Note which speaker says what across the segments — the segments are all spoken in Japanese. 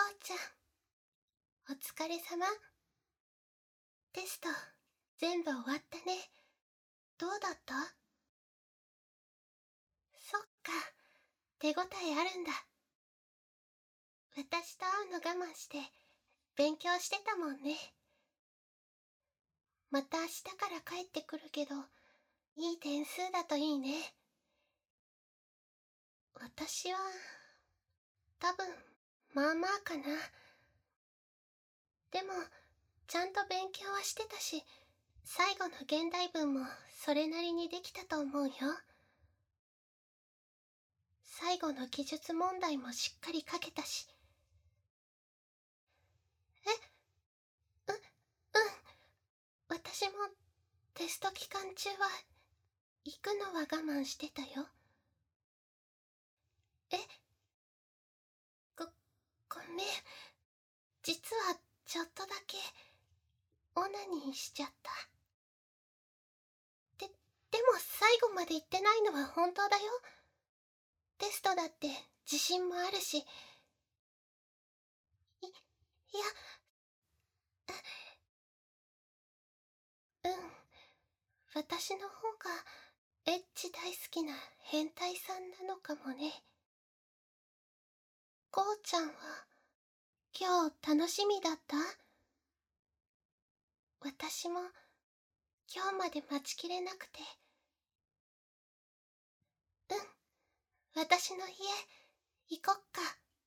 Speaker 1: うちゃん、お疲れ様。テスト、全部終わったね。どうだった？そっか、手応えあるんだ。私と会うの我慢して、勉強してたもんね。また明日から帰ってくるけど、いい点数だといいね。私は、多分、まあまあかな。でも、ちゃんと勉強はしてたし、最後の現代文もそれなりにできたと思うよ。最後の記述問題もしっかり書けたし。うん、私もテスト期間中は、行くのは我慢してたよ。え、ご、ごめん。実はちょっとだけ、オナニーしちゃった。でも最後まで言ってないのは本当だよ。テストだって自信もあるし。いや、うん。私の方がエッチ大好きな変態さんなのかもね。こうちゃんは今日楽しみだった？私も今日まで待ちきれなくて。うん、私の家行こっか。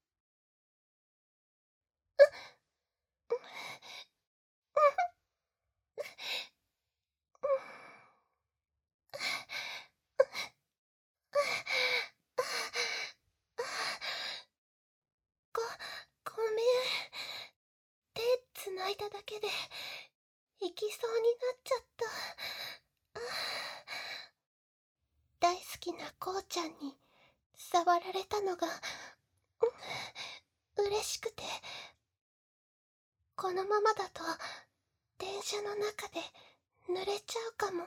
Speaker 1: ご、ごめん。手つないだだけで行きそうになっちゃった。大好きなこうちゃんに触られたのが、嬉しくて。このままだと電車の中で濡れちゃうかも。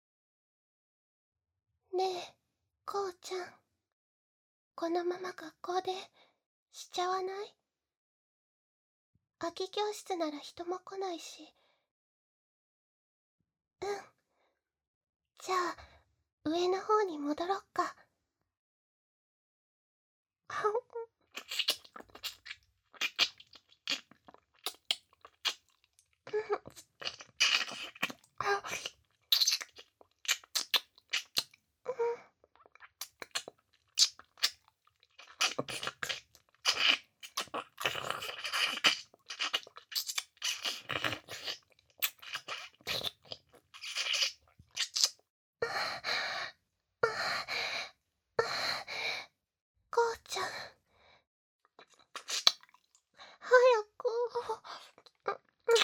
Speaker 1: ねえ、こうちゃん、このまま学校でしちゃわない？空き教室なら人も来ないし。うん。じゃあ、上の方に戻ろっか。こうちゃん、早く。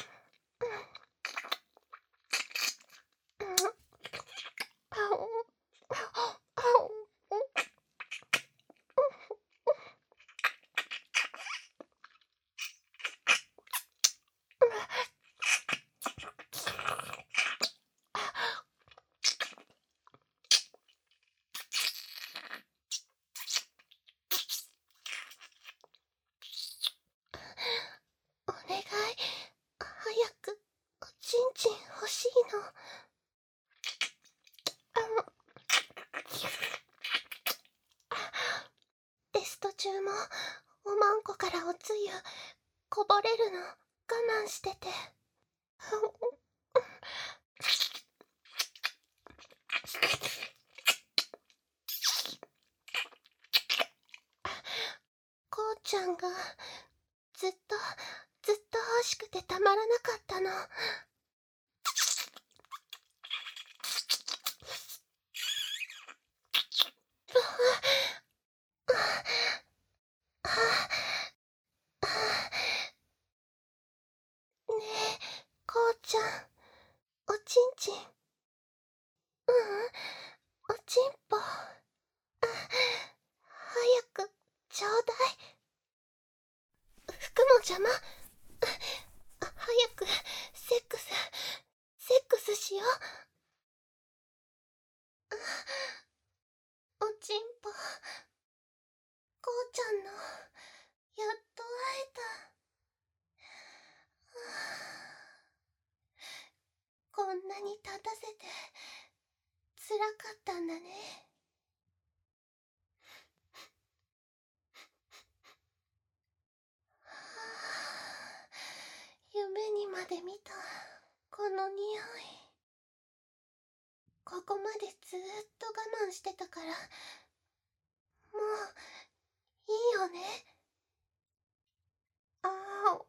Speaker 1: お願い、早く、おちんちん欲しいの。テスト中もおまんこからおつゆこぼれるの我慢してて。こうちゃんがずっと欲しくてたまらなかったの。ねえ、こうちゃん、おちんちん。おちんぽ。早く、ちょうだい。服も邪魔。早く、セックスしよう。おちんぽ。こうちゃんの、やっと会えた。 んなに立たせてつらかったんだね。はあ、夢にまで見たこの匂い。ここまでずーっと我慢してたから、もういいよね。ああ。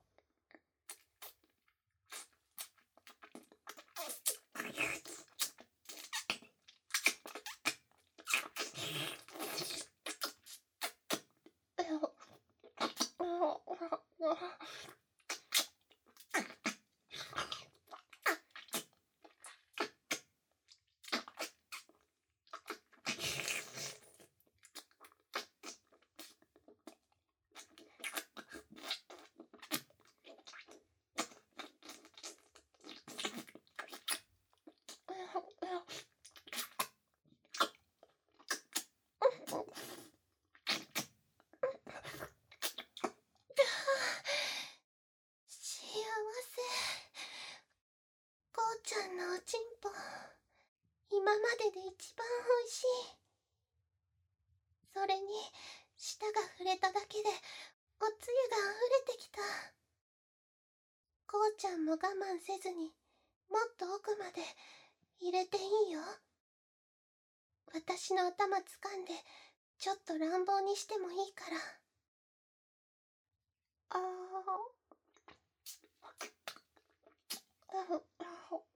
Speaker 1: 幸せ。こうちゃんのおちんぽ、今までで一番おいしい。それに舌が触れただけでおつゆが溢れてきた。こうちゃんも我慢せずにもっと奥まで入れていいよ。私の頭掴んでちょっと乱暴にしてもいいから。ああ。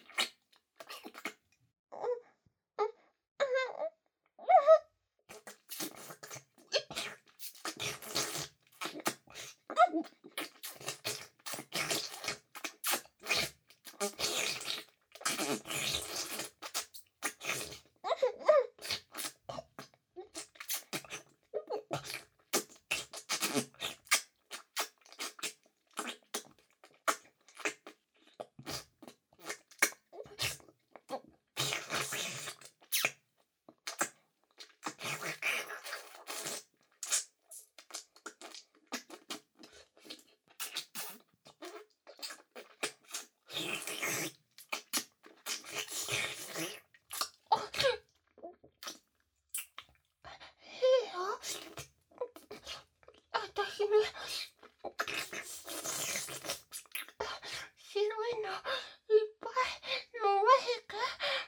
Speaker 1: 私に白いのいっぱい飲まへか。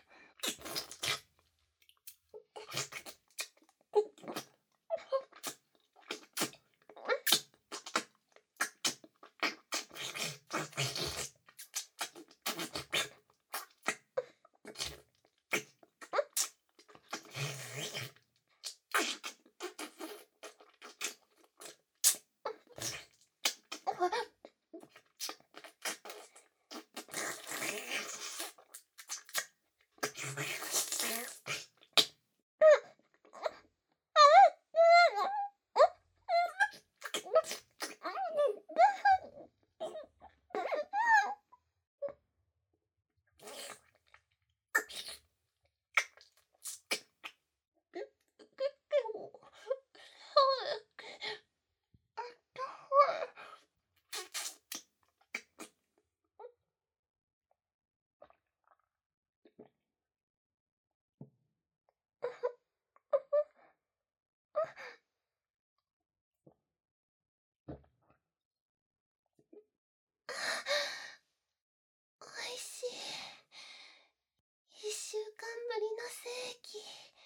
Speaker 1: おいしい。1週間ぶりの精液。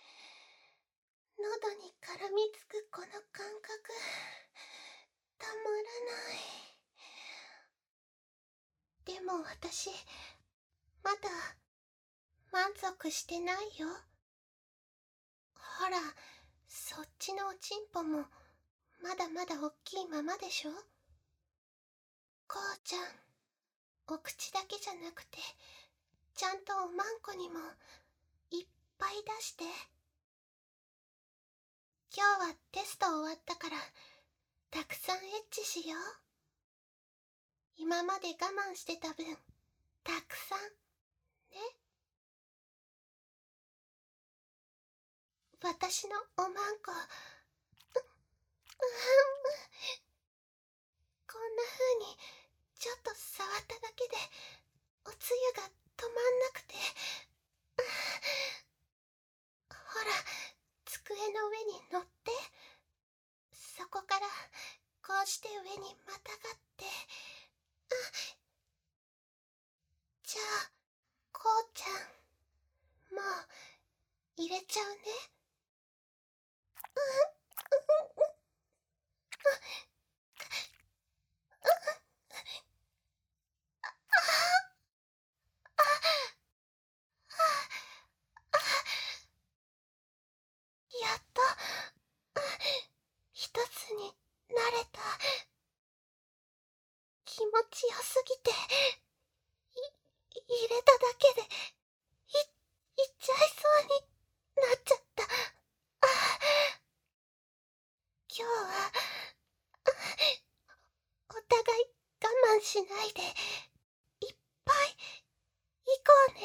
Speaker 1: 喉に絡みつくこの感覚、たまらない。でも私、まだ満足してないよ。ほら、そっちのおちんぽもまだまだおっきいままでしょ。こうちゃん、お口だけじゃなくてちゃんとおまんこにもいっぱい出して。今日はテスト終わったからたくさんエッチしよう。今まで我慢してた分たくさんね。私のおまんこ、こんな風にちょっと触っただけでおつゆが止まんなくて。ほら、机の上に乗って。そこからこうして上にまたがって。じゃあ、こうちゃん、もう入れちゃうね。やっと一つになれた。気持ちよすぎて入れただけでいっちゃいそうになっちゃった。今日はお互い我慢しないでいっぱい行こうね。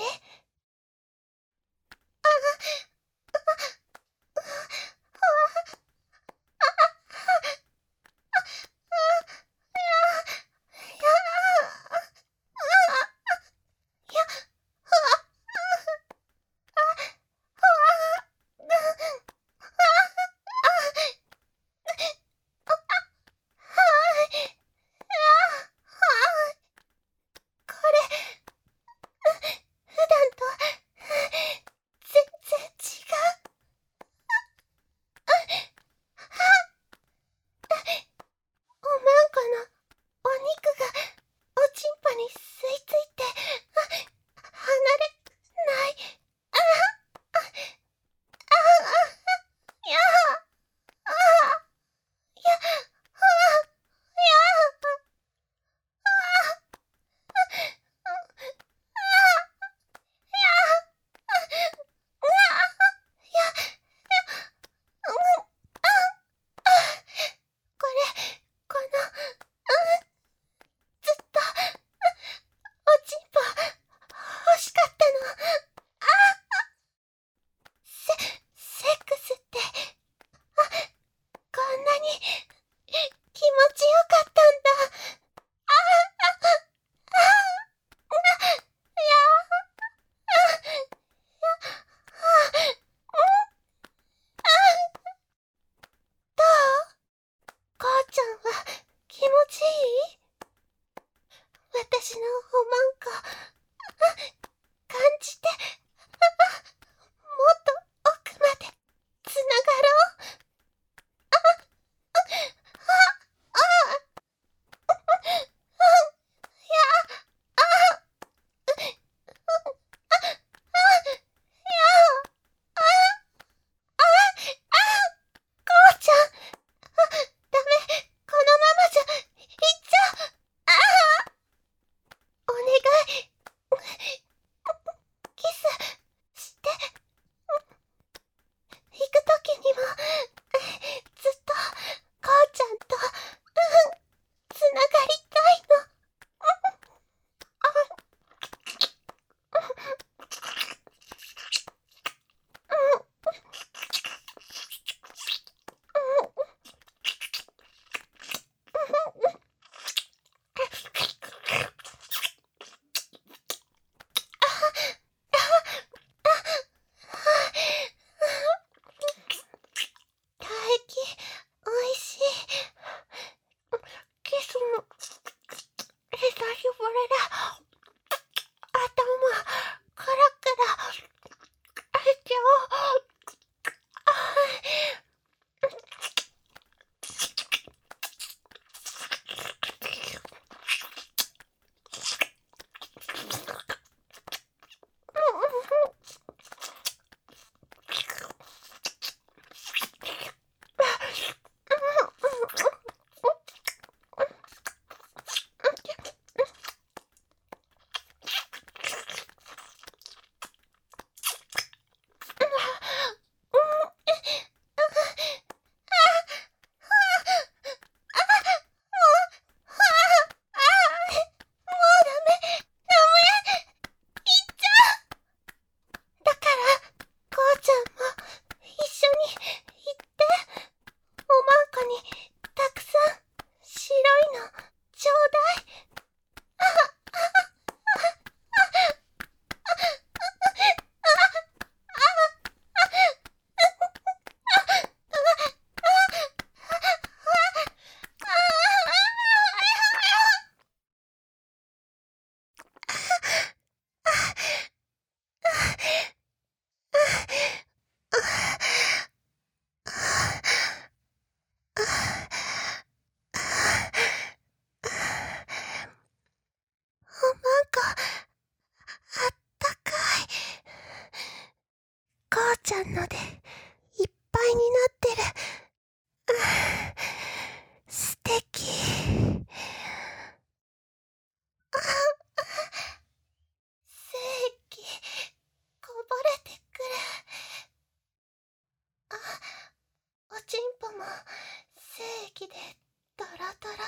Speaker 1: も精液でドロドロ。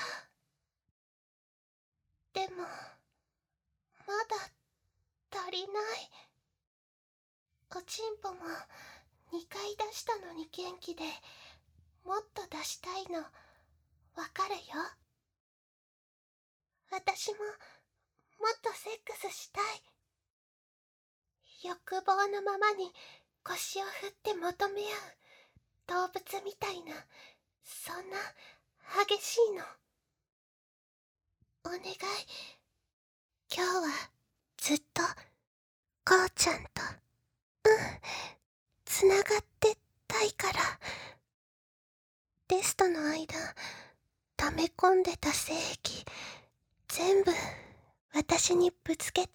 Speaker 1: でもまだ足りない。おちんぽも2回出したのに元気で、もっと出したいのわかるよ。私ももっとセックスしたい。欲望のままに腰を振って求め合う動物みたいな、そんな激しいの。お願い、今日はずっとこうちゃんとつながってたいから。テストの間溜め込んでた精液全部私にぶつけて。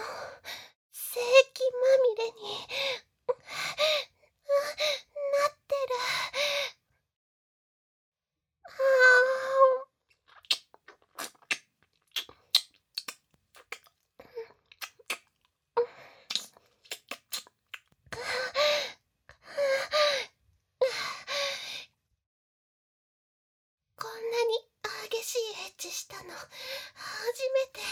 Speaker 1: 精液まみれになってる。こんなに激しいエッチしたの初めて。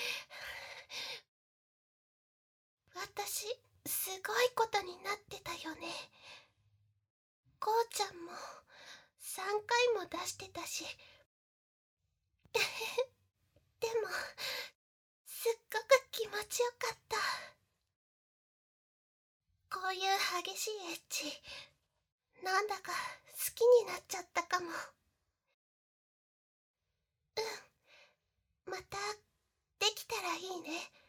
Speaker 1: 私すごいことになってたよね。こうちゃんも3回も出してたし。でもすっごく気持ちよかった。こういう激しいエッチなんだか好きになっちゃったかも。またできたらいいね。